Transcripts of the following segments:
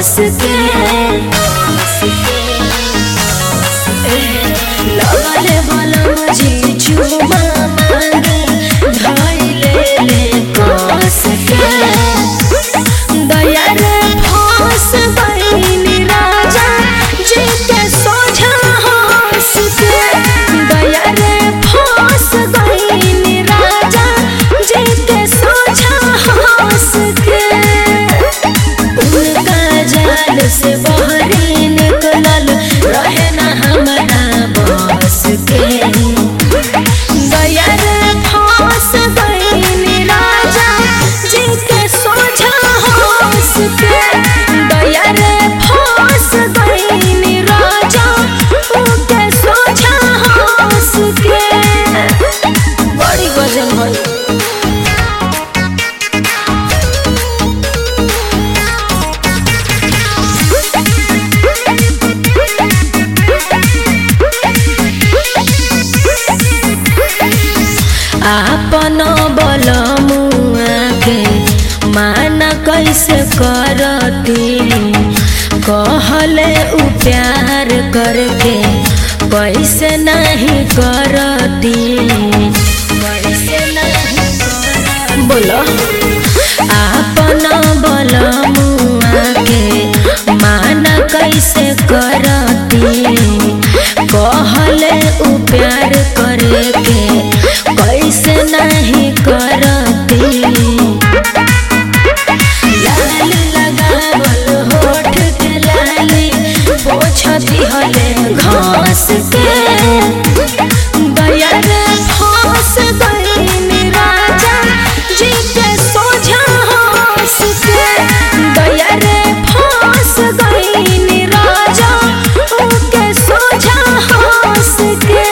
कस के लगले बलम जी चुमा मांगे धइले ले कस के दया रे फंस गइनी राजा जी के सोझा हंस के दया रे फंस गइनी राजा जी के सोझा हंस के उनका जाल से बहरी निकलल रहे ना हमारा बस के दया रे फंस गइनी राजा जी के सोझा हंस के दया रे फंस गइनी राजा उनके सोझा हंस के बड़ी गजल है। आपन बलमुआ के माना कैसे करती कहले उ प्यार करके कैसे नहीं करती कैसे नहीं करती बोलो आपन बलमुआ के माना कैसे करती कहले उ प्यार करके कैसे नहीं करती लाल लगावल होठ के लाली पोछती हले घास के दया रे फंस गइनी राजा जी के सोझा हंस के दया रे फंस गइनी राजा उनके सोझा हंस के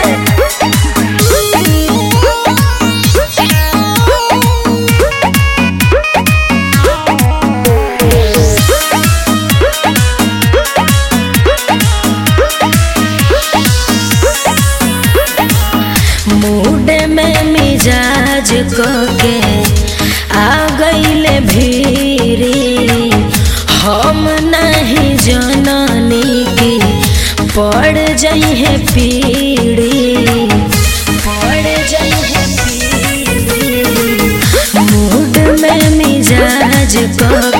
मूड में मिजाज के आ गइले भीरी हम नहीं जननी की पड़ जइहे पीड़ी पड़ जइहे पीड़ी मूड में मिजाज